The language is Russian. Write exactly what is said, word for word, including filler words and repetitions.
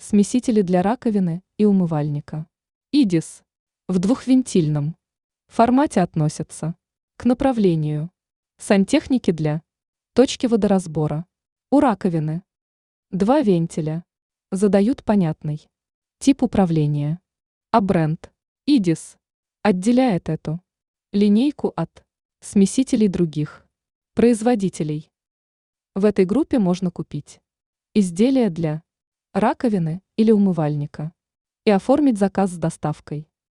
Смесители для раковины и умывальника. идис в двухвентильном формате относятся к направлению сантехники для точки водоразбора у раковины. Два вентиля задают понятный тип управления, а бренд идис отделяет эту линейку от смесителей других производителей. В этой группе можно купить изделия для раковины или умывальника и оформить заказ с доставкой.